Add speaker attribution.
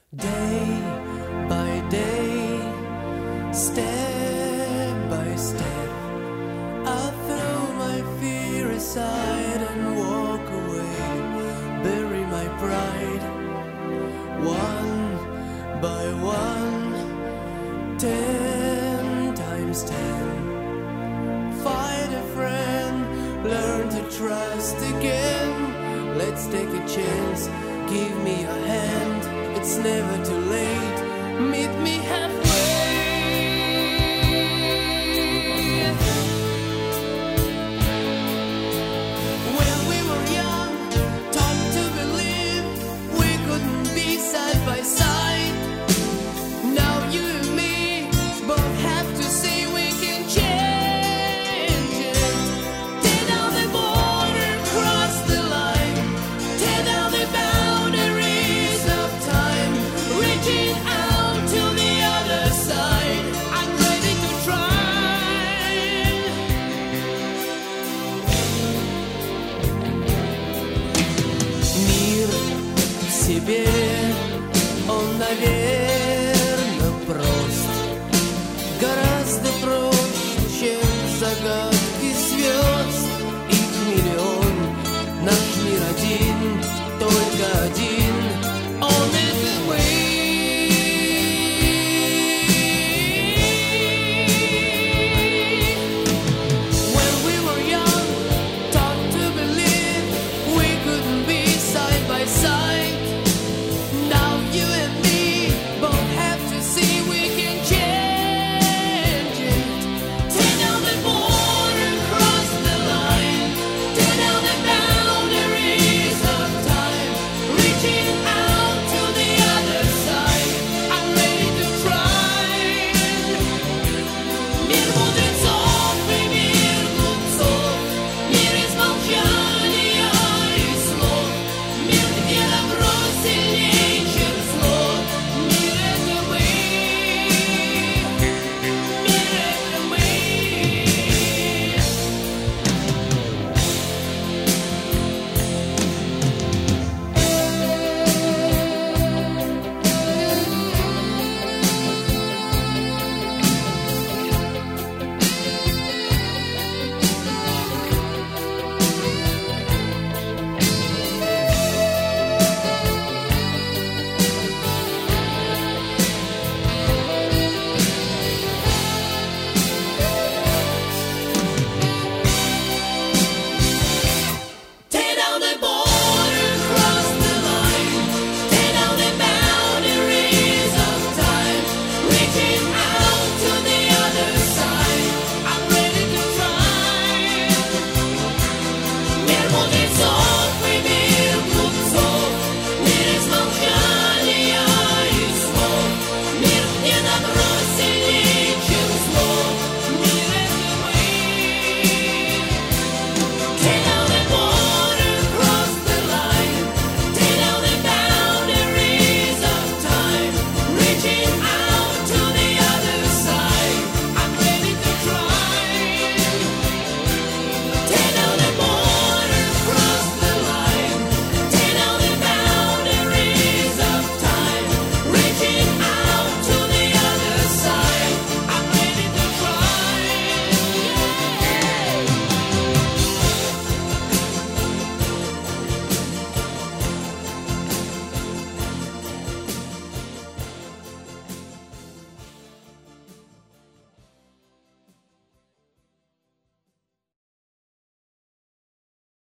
Speaker 1: Day by day, step by step, I throw my fear aside and walk away, bury my pride, one by one, 10 times 10. Find a friend, learn to trust again. Let's take a chance, give me a hand. It's never too late, meet me halfway. When we were young, taught to believe we couldn't be side by side. Now you and me both have to say we can change it. Tear down the border, cross the line. Tear down the boundaries of time. Reaching out to the other side. I'm ready to try. Мир в себе, он навек.